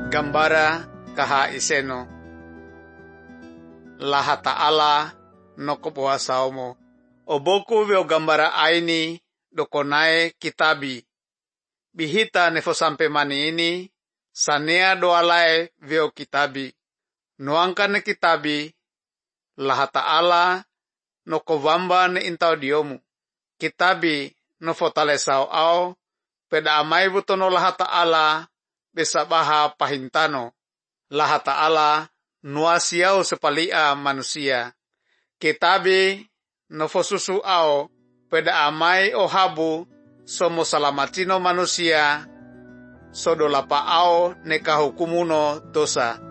Gambara kaha iseno. Laha ta'ala no kupuasaumo. Oboku veo gambara aini dokonae kitabi. Bihita nefo sampe mani ini sanea doalae veo kitabi. Nuangkan kitabi laha ta'ala no kovamba ne intau diomu. Kitabi no fotale sao au peda amai butono laha ta'ala besabaha pahintano. Laha ta'ala nuasiau sepalia manusia. Kitabi no fosusu au peda amai ohabu somo salamatino manusia sodolapa au neka hukumuno dosa.